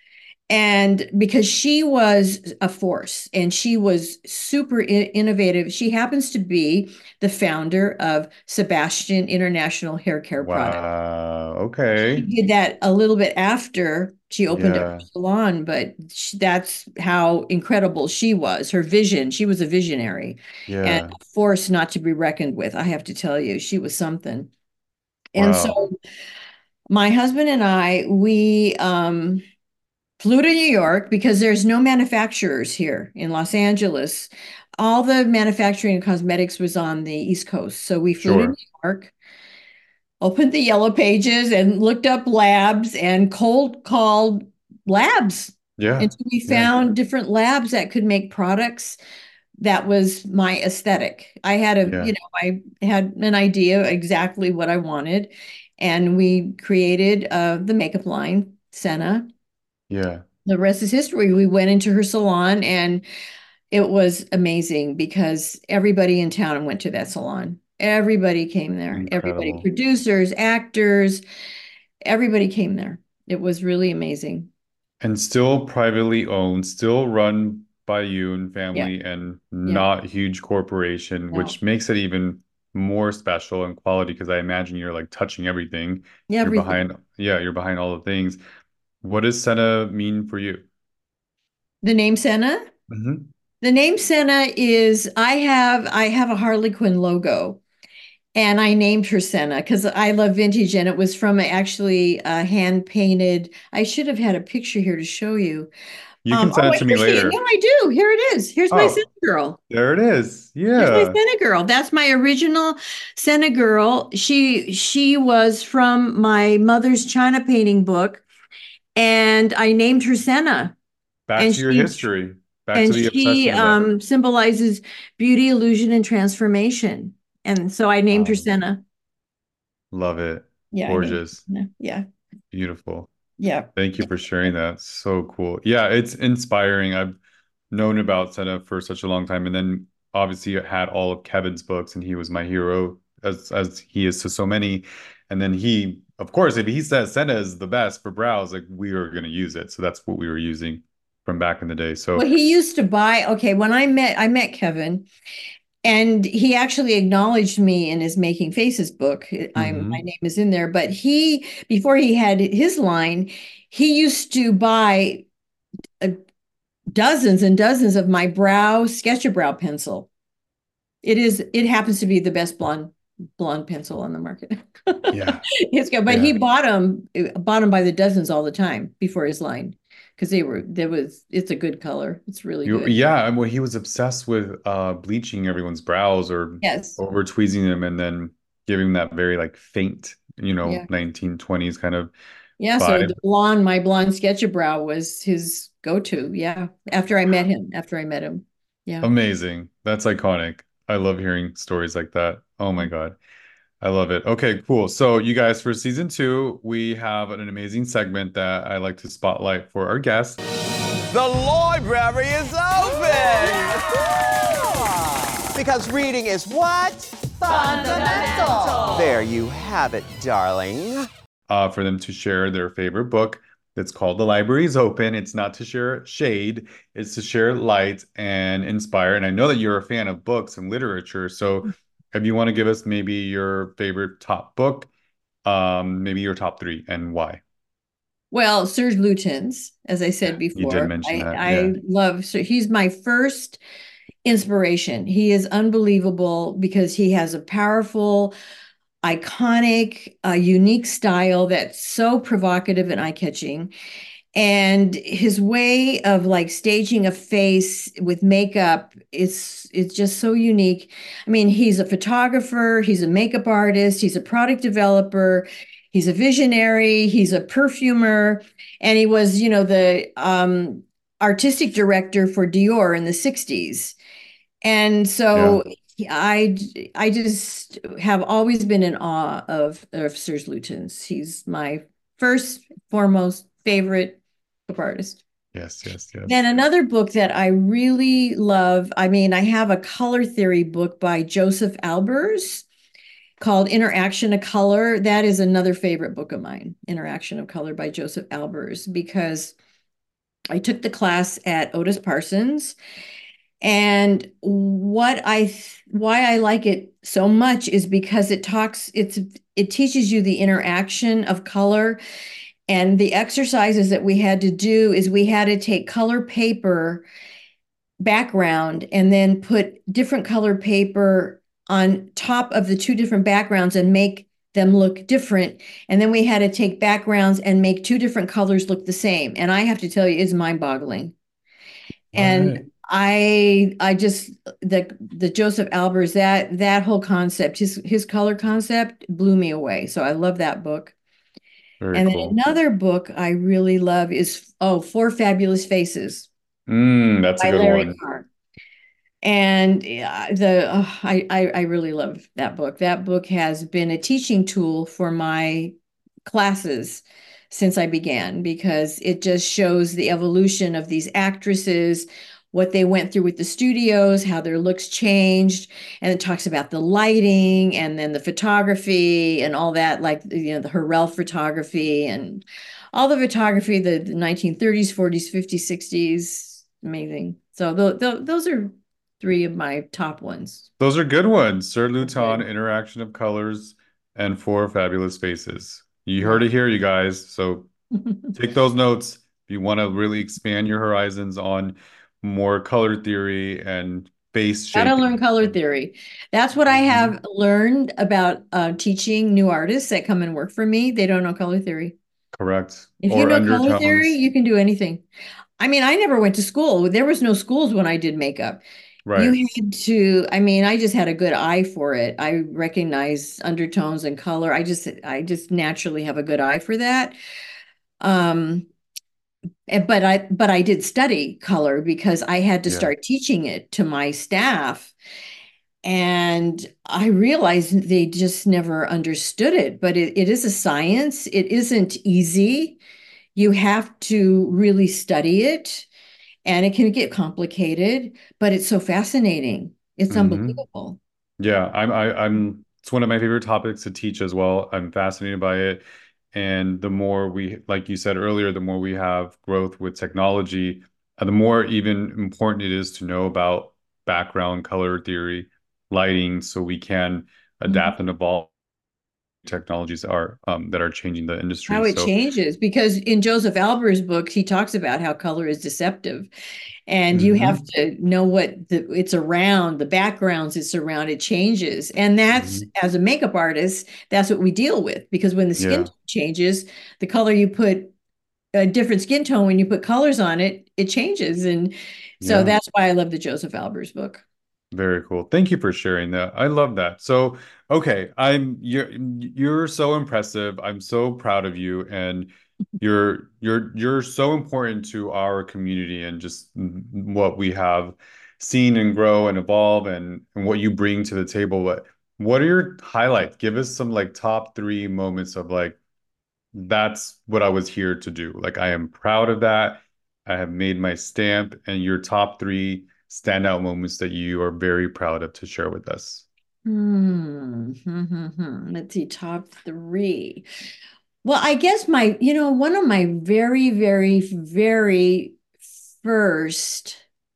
And because she was a force and she was super innovative, she happens to be the founder of Sebastian International Hair Care Product. Wow. She Okay. did that a little bit after she opened up her Yeah. salon, but she, that's how incredible she was. Her vision, she was a visionary and Yeah. a force not to be reckoned with. I have to tell you, she was something. And so Wow. my husband and I, we um, flew to New York because there's no manufacturers here in Los Angeles. All the manufacturing and cosmetics was on the East Coast. So we flew to New Sure. York, opened the yellow pages and looked up labs and cold called labs Yeah. until we Yeah. found different labs that could make products that was my aesthetic. I had a, Yeah. you know, I had an idea exactly what I wanted, and we created uh, the makeup line, Senna. Yeah. The rest is history. We went into her salon, and it was amazing because everybody in town went to that salon. Everybody came there. Everybody, Incredible. producers, actors, everybody came there. It was really amazing. And still privately owned, still run by you and Yeah, family and yeah, not huge corporation, no, which makes it even more special and quality because I imagine you're like touching everything. You're everything. behind, yeah, you're behind all the things. What does Senna mean for you? The name Senna? Hmm. The name Senna is I have I have a Harley Quinn logo. And I named her Senna because I love vintage, and it was from actually a hand painted. I should have had a picture here to show you, You can Um, oh, send it wait, to me here she is. Yeah, later. I do. Here it is. Here's my Senna Oh, girl. there it is. Here's my Yeah. Senna girl. That's my original Senna girl. She she was from my mother's China painting book, and I named her Senna. Back And to your she history. Back to and the she obsession of that. um, symbolizes beauty, illusion, and transformation. And so I named her Um, Senna. love it. Yeah, I named Gorgeous. her Senna. Yeah, Beautiful. yeah. Thank you for sharing that. So cool. Yeah, it's inspiring. I've known about Senna for such a long time, and then obviously I had all of Kevin's books, and he was my hero as as he is to so many. And then he, of course, if he says Senna is the best for brows, like we are going to use it. So that's what we were using from back in the day. So, Well, he used to buy. Okay, when I met I met Kevin, and he actually acknowledged me in his Making Faces book. I'm my mhm. name is in there, but he before he had his line, he used to buy uh, dozens and dozens of my brow Sketch-A-Brow pencil. It is it happens to be the best blonde blonde pencil on the market. Yeah, It's good, but he yeah. bought them bought them by the dozens all the time before his line because they were there was it's a good color. It's really You, good. yeah, and well, he was obsessed with uh bleaching everyone's brows or Yes. over tweezing them and then giving that very like faint, you know, Yeah. nineteen twenties kind of Yeah, so vibe. the blonde, my blonde Sketch-A-Brow was his go-to. Yeah. After I met him, after I met him. Yeah. Amazing. That's iconic. I love hearing stories like that. Oh my God. I love it. Okay, cool. So you guys, for season two, we have an amazing segment that I like to spotlight for our guests. The library is open! Because reading is what? Fundamental! There you have it, darling. Uh, for them to share their favorite book. It's called The Library is Open. It's not to share shade, it's to share light and inspire. And I know that you're a fan of books and literature. So if you want to give us maybe your favorite top book, um, maybe your top three and why. Well, Serge Lutens, as I said You did before, mention I that. Yeah. I love so he's my first inspiration. He is unbelievable because he has a powerful, iconic, uh, unique style that's so provocative and eye-catching. And his way of like staging a face with makeup is it's just so unique. I mean, he's a photographer, he's a makeup artist, he's a product developer, he's a visionary, he's a perfumer, and he was, you know, the um, artistic director for Dior in the sixties. And Yeah. so I I just have always been in awe of of Serge Lutens. He's my first, foremost favorite book artist. Yes, yes, Then yes. another book that I really love, I mean, I have a color theory book by Joseph Albers called Interaction of Color. That is another favorite book of mine, Interaction of Color by Joseph Albers, because I took the class at Otis Parsons. And what I why I like it so much is because it talks it's it teaches you the interaction of color, and the exercises that we had to do is we had to take color paper background and then put different color paper on top of the two different backgrounds and make them look different. And then we had to take backgrounds and make two different colors look the same. And I have to tell you, it's mind-boggling. All right. And I I just the the Joseph Albers that that whole concept his his color concept blew me away. So I love that book. Very And then cool. another book I really love is oh Four Fabulous Faces Mm, that's a by good Larry one. Carr. And uh, the oh, I, I I really love that book. That book has been a teaching tool for my classes since I began because it just shows the evolution of these actresses, what they went through with the studios, how their looks changed, and it talks about the lighting and then the photography and all that, like you know the Hurrell photography and all the photography, the, the nineteen thirties, forties, fifties, sixties, amazing. So th th those are three of my top ones. Those are good ones. Sir Luton, Good. Interaction of Colors, and Four Fabulous Faces. You heard Yeah. it here, you guys. So take those notes if you want to really expand your horizons on more color theory and face Gotta shaping. learn color theory. That's what I Mhm. have learned about uh, teaching new artists that come and work for me. They don't know color theory. Correct. If you Or know color theory, undertones. you can do anything. I mean, I never went to school. There was no schools when I did makeup. You Right. had to, I mean, I just had a good eye for it. I recognize undertones and color. I just I just naturally have a good eye for that. Um, and- but I but I did study color because I had to Yeah. start teaching it to my staff. And I realized they just never understood it. But it, it is a science. It isn't easy. You have to really study it, and it can get complicated, but it's so fascinating. It's Hmm. unbelievable. Yeah, I'm I, I'm it's one of my favorite topics to teach as well. I'm fascinated by it. And the more we, like you said earlier, the more we have growth with technology, uh, the more even important it is to know about background color theory, lighting, so we can Mhm. adapt and evolve technologies are um, that are changing the industry. How it So, changes, because in Joseph Alber's book, he talks about how color is deceptive, and you have hmm to know what the, it's around, the backgrounds it's around, it changes. And that's, hmm as a makeup artist, that's what we deal with, because when the skin yeah, tone changes, the color you put, a different skin tone, when you put colors on it, it changes. And so yeah. that's why I love the Joseph Albers book. Very cool. Thank you for sharing that. I love that. So, okay, I'm you're you're so impressive. I'm so proud of you, and you're you're you're so important to our community and just what we have seen and grow and evolve and, and what you bring to the table. What what are your highlights? Give us some like top three moments of like that's what I was here to do. Like, I am proud of that. I have made my stamp, and your top three standout moments that you are very proud of to share with us. Hmm. Hmm, hmm, hmm. Let's see, top three. Well, I guess my, you know, one of my very, very, very first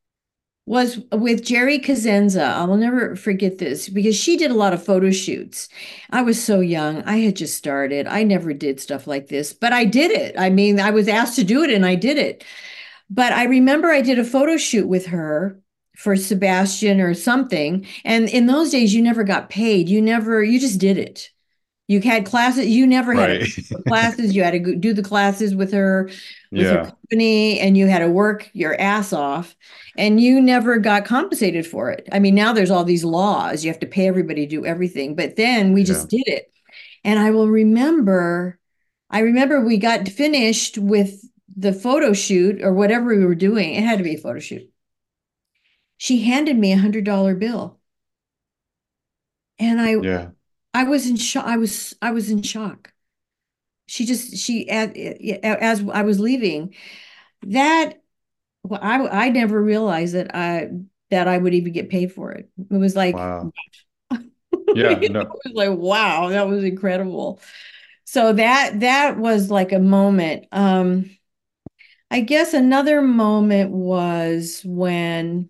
was with Jerry Cosenza. I will never forget this because she did a lot of photo shoots. I was so young. I had just started. I never did stuff like this, but I did it. I mean, I was asked to do it and I did it. But I remember I did a photo shoot with her for Sebastian or something. And in those days, you never got paid. You never, you just did it. You had classes, you never had to Right. pay for classes. You had to go do the classes with her, with her Yeah. company, and you had to work your ass off, and you never got compensated for it. I mean, now there's all these laws. You have to pay everybody to do everything. But then we Yeah. just did it. And I will remember, I remember we got finished with the photo shoot or whatever we were doing. It had to be a photo shoot. She handed me a hundred dollar bill. And I Yeah. I was in shock. I was I was in shock. She just she as, as I was leaving, that well, I I never realized that I that I would even get paid for it. It was like Wow. Yeah. it No. was like, wow, that was incredible. So that that was like a moment. Um, I guess another moment was when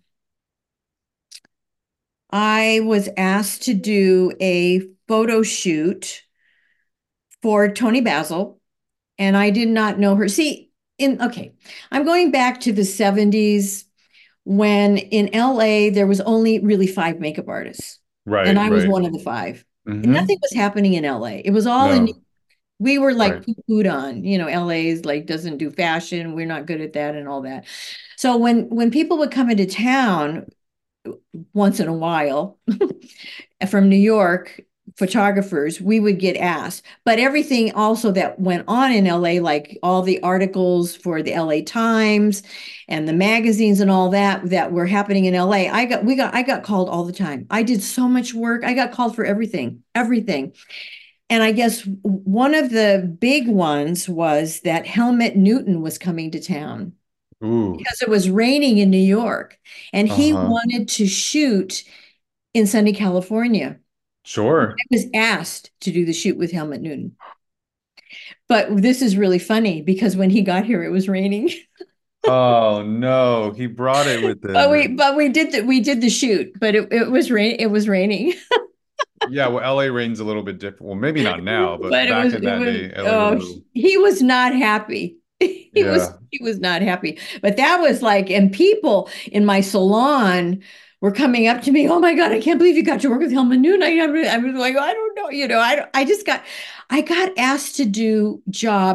I was asked to do a photo shoot for Tony Basil, and I did not know her. See, in okay, I'm going back to the seventies when in L A there was only really five makeup artists, and Right. I was Right. one of the five. And nothing hmm was happening in L A. It was all in, No. we were like Right. poo-pooed on, you know, L A's like doesn't do fashion, we're not good at that and all that. So when when people would come into town once in a while from New York, photographers, we would get asked. But everything also that went on in L A, like all the articles for the L A Times and the magazines and all that that were happening in L A, I got we got I got called all the time. I did so much work. I got called for everything, everything. And I guess one of the big ones was that Helmut Newton was coming to town Ooh. because it was raining in New York, and he Uh-huh. wanted to shoot in sunny California. I Sure. was asked to do the shoot with Helmut Newton. But this is really funny because when he got here, it was raining. Oh no, he brought it with But we him. but we did the we did the shoot, but it, it was rain it was raining. Yeah, well, L A rain's a little bit different. Well, maybe not now, but But it back was in it that was day, L A was a oh little. he was not happy. He was Yeah. he was not happy. But that was like, and people in my salon were coming up to me, oh my God, I can't believe you got to work with Helmut Newton. I, I was like, I don't know, you know, I I just got I got asked to do jobs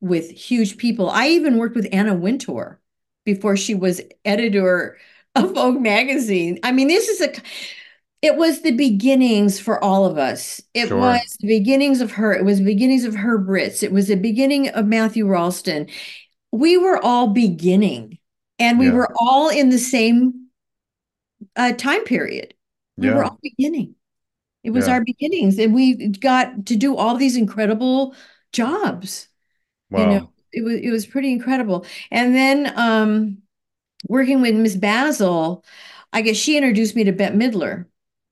with huge people. I even worked with Anna Wintour before she was editor of Vogue magazine. I mean, this is a it was the beginnings for all of us. It was Sure. the beginnings of her. It was the beginnings of Herb Ritts. It was the beginning of Matthew Ralston. We were all beginning, and we Yeah. were all in the same uh, time period. We were Yeah. all beginning. It was Yeah. our beginnings, and we got to do all these incredible jobs. You know, Wow. it was it was pretty incredible. And then um, working with Miss Basil, I guess she introduced me to Bette Midler.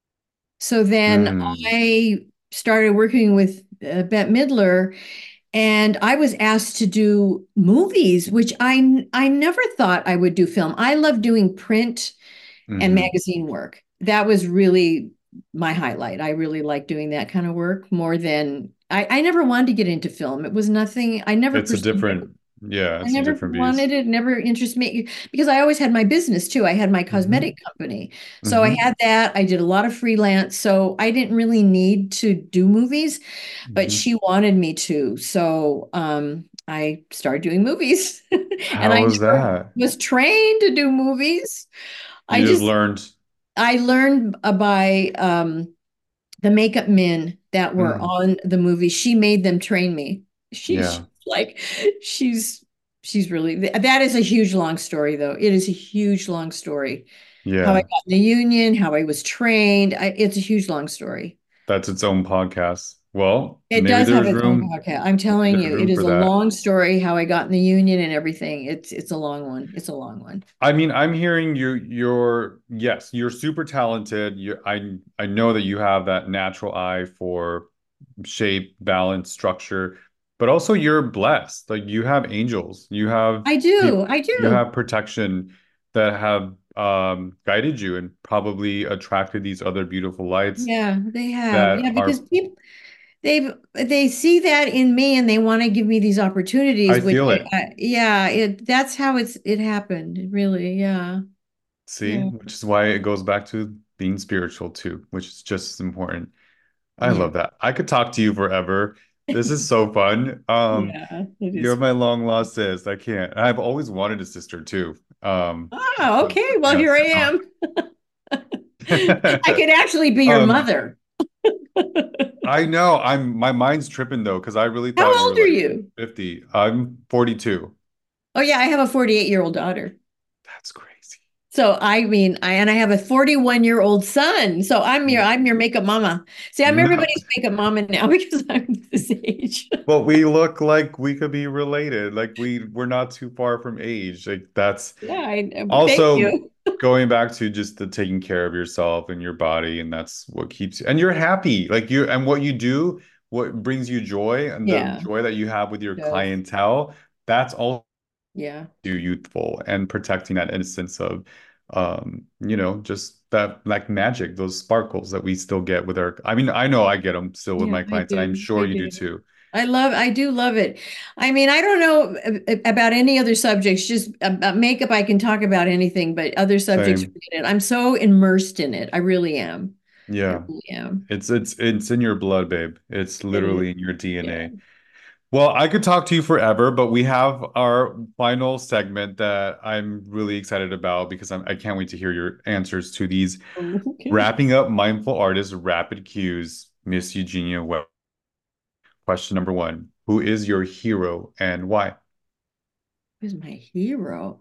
So then Mm. I started working with uh, Bette Midler, and I was asked to do movies, which I I never thought I would do film. I love doing print and Hmm. magazine work. That was really my highlight. I really like doing that kind of work more than I, I never wanted to get into film. It was nothing, I never It's a pursued it. different, yeah, I it's a never different beast. wanted it, never interested me because I always had my business too. I had my Hmm. cosmetic company. So I Hmm. had that. I did a lot of freelance. So I didn't really need to do movies, but Hmm. she wanted me to. So um, I started doing movies and How I was never that? was trained to do movies. I You just just, learned. I learned uh, by um, the makeup men that were Mm. on the movie. She made them train me. She, she's Yeah. like, she's she's really that is a huge long story though. It is a huge long story. How I Yeah. got in the union, how I was trained. I, it's a huge long story. That's its own podcast. Well, It maybe does have there's its own room. podcast. I'm Maybe telling you, there's it room is for a that. long story how I got in the union and everything. It's it's a long one. It's a long one. I mean, I'm hearing you, you're, yes, you're super talented. You, I, I know that you have that natural eye for shape, balance, structure, but also you're blessed. Like you have angels, you have I people, do. I you do. have protection that have um, guided you and probably attracted these other beautiful lights Yeah, they have. that Yeah, because are, people they've they see that in me and they want to give me these I opportunities, which feel I, it. I yeah, it that's how it's it happened, really. Yeah. See, Yeah. which is why it goes back to being spiritual too, which is just as important. I Yeah. love that. I could talk to you forever. This is so fun. Um, Yeah, it you're is. my long lost sis. I can't. I've always wanted a sister too. Um, Oh, but okay. Well, yeah, here I technology. am. I could actually be your Um, mother. I know. I'm my mind's tripping though, because I really How thought you were old are like you? fifty. I'm forty-two. Oh yeah, I have a forty-eight-year-old daughter. That's crazy. So I mean, I and I have a forty-one-year-old son. So I'm your I'm your makeup mama. See, I'm No. everybody's makeup mama now because I'm this age. But we look like we could be related. Like we we're not too far from age. Like that's Yeah, I, thank also you. going back to just the taking care of yourself and your body, and that's what keeps you and you're happy. Like you and what you do, what brings you joy and the Yeah, joy that you have with your it does. clientele, that's all Yeah. you youthful and protecting that innocence of um, you know, just that like magic, those sparkles that we still get with our I mean, I know I get them still with Yeah, my I clients, and I'm do. sure I you do do. too. I love, I do love it. I mean, I don't know a- a- about any other subjects, just about makeup, I can talk about anything, but other subjects, Same. forget it. I'm so immersed in it. I really am. I Yeah. really am. It's it's it's in your blood, babe. It's It is. literally in your Yeah. D N A. Well, I could talk to you forever, but we have our final segment that I'm really excited about because I'm, I can't wait to hear your answers to these. Okay. Wrapping up mindful artists, rapid cues, Miss Eugenia Webb. Question number one, who is your hero and why? Who's my hero?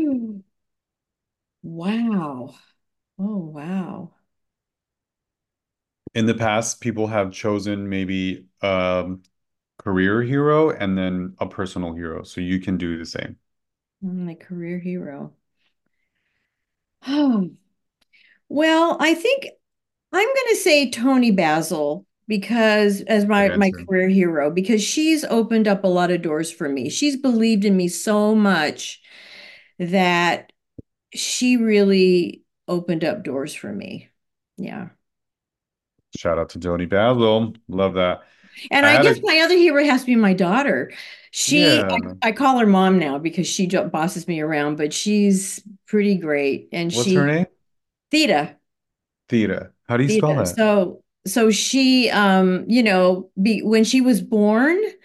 Wow. Oh, wow. In the past, people have chosen maybe um career hero and then a personal hero, so you can do the same. My career hero. Oh, well, I think I'm going to say Tony Basil because as Good my my answer. career hero because she's opened up a lot of doors for me. She's believed in me so much that she really opened up doors for me. Yeah. Shout out to Joni Basil. Love that. And I I had guess a my other hero has to be my daughter. She yeah. I, I call her mom now because she jo- bosses me around, but she's pretty great and What's her she name? Theta. Theta. How do you spell Theta. that? So so she um you know be when she was born.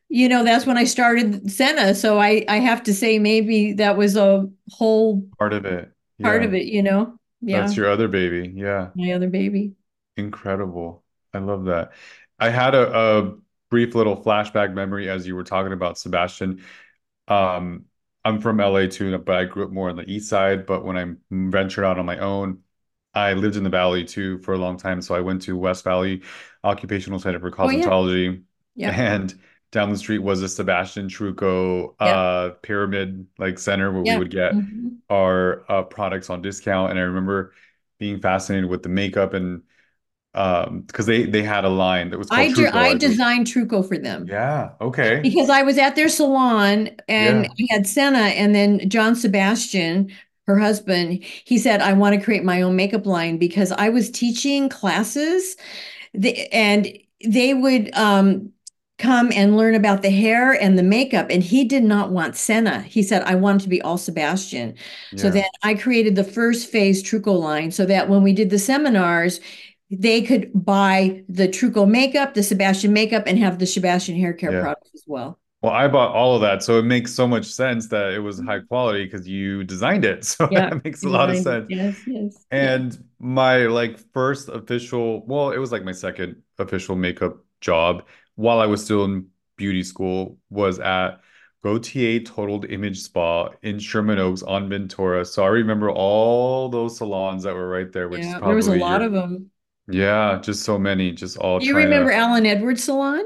you know, that's when I started Senna. So I, I have to say maybe that was a whole Part of it. part Yeah. of it, you know? That's Yeah, your other baby. Yeah. my other baby. Incredible. I love that. I had a, a brief little flashback memory as you were talking about Sebastian. Um, I'm from L A too, but I grew up more on the east side. But when I ventured out on my own, I lived in the Valley too for a long time. So I went to West Valley Occupational Center for Oh yeah, Cosmetology, yeah, and down the street was a Sebastian Trucco yeah, uh, pyramid like center where we yeah. would get Mhm. our uh, products on discount. And I remember being fascinated with the makeup and um because they they had a line that was called I de Truco, I I believe. designed Truco for them Yeah, okay. because I was at their salon and Yeah, I had Senna and then John Sebastian, her husband, he said, I want to create my own makeup line because I was teaching classes the, and they would um, come and learn about the hair and the makeup. And he did not want Senna. He said, I want it to be all Sebastian. So yeah, then I created the first phase Truco line so that when we did the seminars, they could buy the Truco makeup, the Sebastian makeup, and have the Sebastian hair care yeah. products as well. Well, I bought all of that, so it makes so much sense that it was high quality because you designed it. So Yeah, that makes I a lot of designed it. sense. Yes, yes, yeah. And my like first official, well, it was like my second official makeup job while I was still in beauty school was at Gautier Total Image Spa in Sherman Oaks on Ventura. So I remember all those salons that were right there, which is Yeah, there was a probably lot your, of them. yeah, just so many, just all Do you trying remember to, Alan Edwards Salon?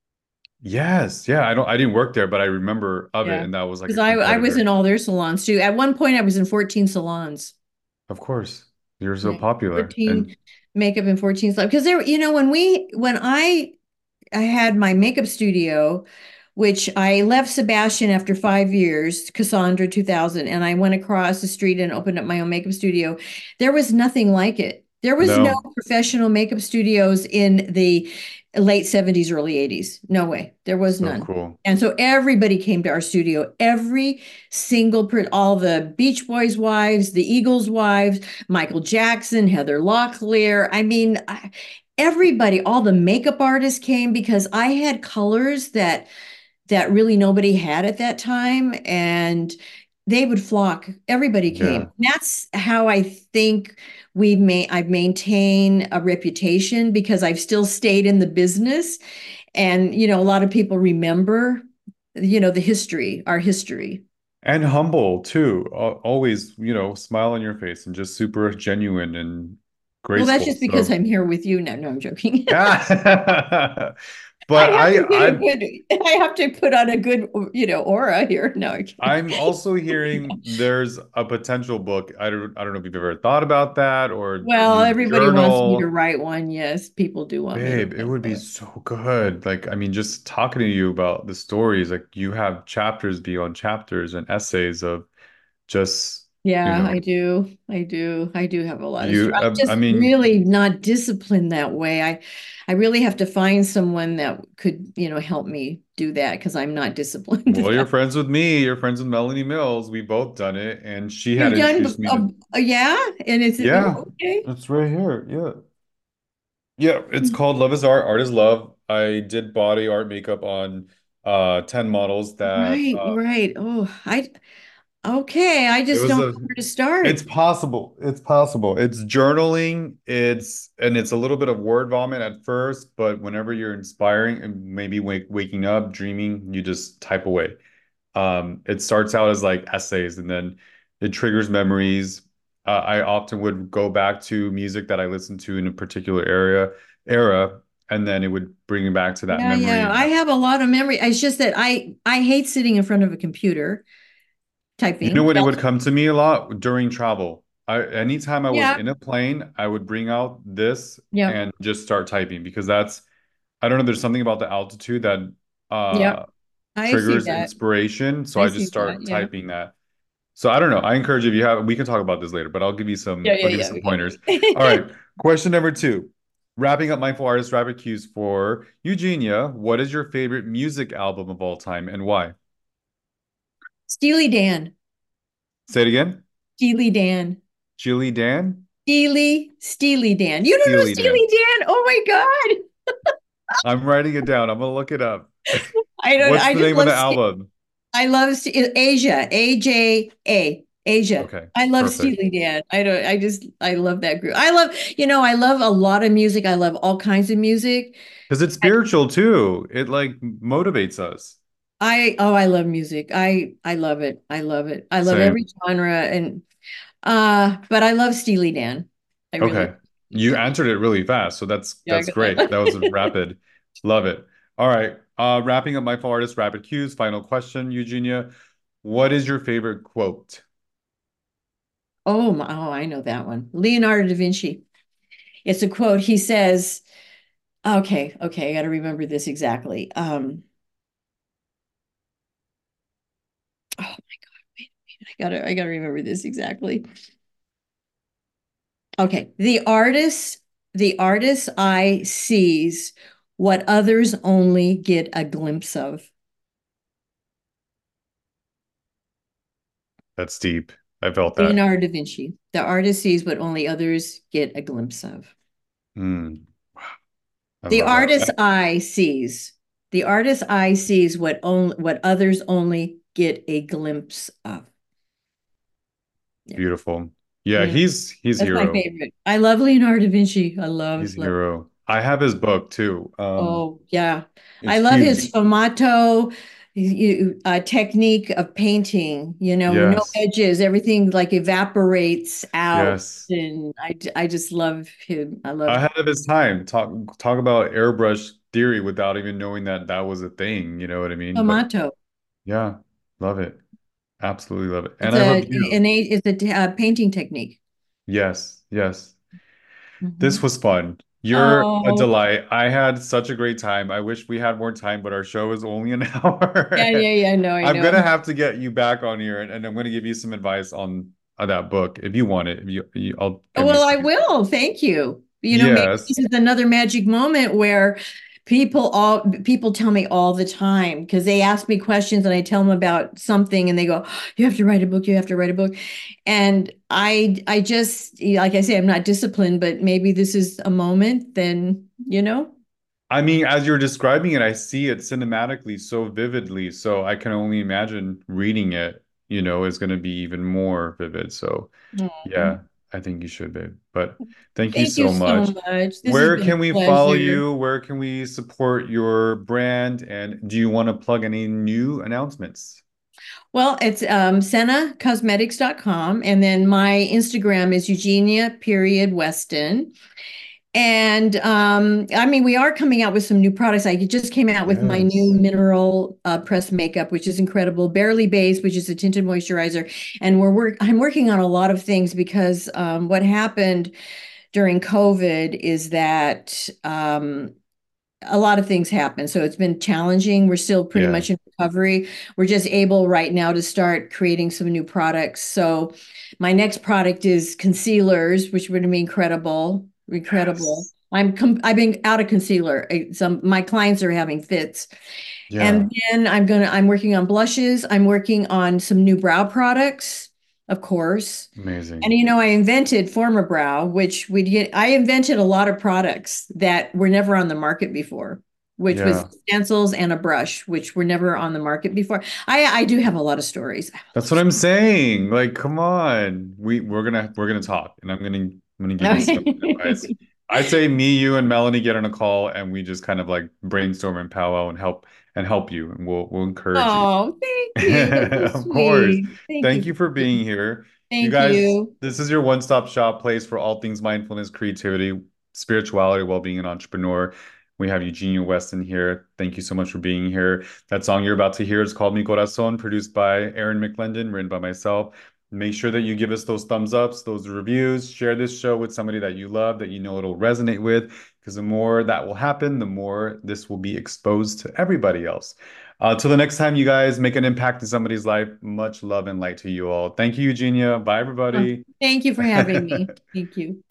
yes, yeah, I don't, I didn't work there, but I remember of it, Yeah, and that was like because a I I was competitor. in all their salons too. At one point, I was in fourteen salons. Of course, you're so Yeah, popular, fourteen and makeup and fourteen salons. Because there, you know, when we when I I had my makeup studio, which I left Sebastian after five years, Cassandra two thousand, and I went across the street and opened up my own makeup studio. There was nothing like it. There was no no, professional makeup studios in the late seventies, early eighties. No way. There was so none. cool. And so everybody came to our studio. Every single, per- all the Beach Boys wives, the Eagles wives, Michael Jackson, Heather Locklear. I mean, I, everybody, all the makeup artists came because I had colors that that really nobody had at that time, and they would flock. Everybody came. Yeah. That's how I think we've made I've maintained a reputation because I've still stayed in the business, and you know, a lot of people remember, you know, the history, our history. And humble too. Al- Always, you know, smile on your face and just super genuine and Well, that's graceful. just because So, I'm here with you. No, no, I'm joking. yeah. I But have to I, get a I, good, I have to put on a good, you know, aura here. No, I'm kidding. I'm also hearing there's a potential book. I don't, I don't know if you've ever thought about that or Well, you everybody wants me to journal. write one. Yes, people do want me to Babe, it write would be one. so good. Like, I mean, just talking to you about the stories, like you have chapters beyond chapters and essays of just, you Yeah, know, I do. I do. I do have a lot of you, stories. I'm I, I just mean, really not disciplined that way. I I really have to find someone that could, you know, help me do that because I'm not disciplined. well, you're friends with me. You're friends with Melanie Mills. We both done it, and she had You've introduced done, me uh, to. uh, yeah, and it's Yeah, oh, okay. it's right here. Yeah, yeah. It's called Love is Art. Art is Love. I did body art makeup on uh ten models that Right, uh right. Oh, I okay. I it just was don't a know where to it's start. possible. It's possible. It's journaling. It's and it's a little bit of word vomit at first, but whenever you're inspiring and maybe wake, waking up, dreaming, you just type away. Um, it starts out as like essays and then it triggers memories. Uh, I often would go back to music that I listened to in a particular area era, and then it would bring me back to that Yeah, memory. yeah. And I that, have a lot of memory. It's just that I I hate sitting in front of a computer you know typing. what? It would That's come to me a lot during travel. I, anytime I was yeah, in a plane, I would bring out this yeah, and just start typing because that's, I don't know, there's something about the altitude that yeah. uh I see triggers that. inspiration. So I I just see that. start Yeah. typing that. So I don't know. I encourage you if you have, we can talk about this later, but I'll give you Yeah, some, I'll yeah, give you yeah. some pointers. All Okay. right. Question number two. Wrapping up Mindful Artist Rapid Cues for Eugenia. What is your favorite music album of all time and why? Steely Dan. Say it again. Steely Dan. Chili Dan? Steely, Steely Dan. You don't know Steely Dan. Steely Dan? Oh my God. I'm writing it down. I'm gonna look it up. I don't, What's I the just name of love, the Ste- album? I love Ste- Asia, A J A, Asia. Okay, I love perfect. Steely Dan. I don't, I just, I love that group. I love, you know, I love a lot of music. I love all kinds of music. Because it's I, spiritual too. It like motivates us. I, oh, I love music. I, I love it. I love it. I love Same. every genre and, uh, but I love Steely Dan. I really love Okay. Steely You Dan. answered it really fast, so that's Yeah, that's 'cause I great. love That was rapid. Love it. All right. Uh, wrapping up my full artist rapid cues. Final question, Eugenia. What is your favorite quote? Oh my, oh, I know that one. Leonardo da Vinci. It's a quote. He says, okay, okay, I got to remember this exactly. Um, oh my God, wait, wait, I gotta, I gotta remember this exactly. Okay, the artist, the artist's eye sees what others only get a glimpse of. That's deep. I felt that. Leonardo da Vinci. The artist sees what only others get a glimpse of. Hmm. I The love that. artist's eye sees. The artist's eye sees what only what others only get a glimpse of. Yeah. Beautiful. Yeah, Yeah. he's he's That's my hero. favorite. I love Leonardo da Vinci. I love, He's love. hero. I have his book too. Um, Oh, yeah. I it's love his huge. sfumato you, uh, technique of painting, you know, no Yes. edges, everything like evaporates out. Yes. And I, j- I just love him. I love Ahead of his time. Talk talk about airbrush theory without even knowing that that was a thing, you know what I mean? But sfumato. yeah, love it. Absolutely love it. It's And I a, love you. an, a- it's a t- uh, painting technique. Yes, yes. This Mhm. was fun. You're a Oh, delight. I had such a great time. I wish we had more time, but our show is only an yeah, hour. yeah, yeah. No, I I'm know. gonna have to get you back on here, and, and I'm gonna give you some advice on, on that book if you want it. If you, you I'll Oh, give you well, I some. will. Thank you. You know, maybe Yes. this is another magic moment where people all people tell me all the time because they ask me questions and I tell them about something and they go, "You have to write a book. You have to write a book." And I I just like I say, I'm not disciplined, but maybe this is a moment. Then you know. I mean, as you're describing it, I see it cinematically so vividly. So I can only imagine reading it, you know, is going to be even more vivid. So Aw. yeah, I think you should be. But thank you Thank you so so much. much. This has Where been can a we follow pleasure. you? Where can we support your brand? And do you want to plug any new announcements? Well, it's um, senna cosmetics dot com. And then my Instagram is Eugenia period Weston. And um, I mean, we are coming out with some new products. I just came out with my new Yes. mineral uh, press makeup, which is incredible. Barely Base, which is a tinted moisturizer. And we're work I'm working on a lot of things because um, what happened during COVID is that um, a lot of things happen. So it's been challenging. We're still pretty Yeah. much in recovery. We're just able right now to start creating some new products. So my next product is concealers, which would be incredible, incredible. Yes. I'm com I've been out of concealer. Some my clients are having fits. Yeah. And then I'm gonna I'm working on blushes. I'm working on some new brow products, of course. And Amazing. you know, I invented Former Brow, which we get. I invented a lot of products that were never on the market before, which was Yeah. stencils and a brush, which were never on the market before. I I do have a lot of stories. I have That's what I'm saying. Like, come on. We we're gonna we're gonna talk, and I'm gonna I'm gonna a give you lot some of advice. stories. I say me, you, and Melanie get on a call, and we just kind of like brainstorm and powwow and help and help you, and we'll we'll encourage you. Oh, thank you. That's so Of course. sweet. Thank Thank you. you for being here. You Thank guys, you. this is your one-stop shop place for all things mindfulness, creativity, spirituality, well-being, and entrepreneur. We have Eugenia Weston here. Thank you so much for being here. That song you're about to hear is called Mi Corazón, produced by Aaron McLendon, written by myself. Make sure that you give us those thumbs ups, those reviews, share this show with somebody that you love, that you know it'll resonate with, because the more that will happen, the more this will be exposed to everybody else. Uh, till the next time, you guys make an impact in somebody's life. Much love and light to you all. Thank you, Eugenia. Bye, Oh, everybody. thank you for having me. Thank you.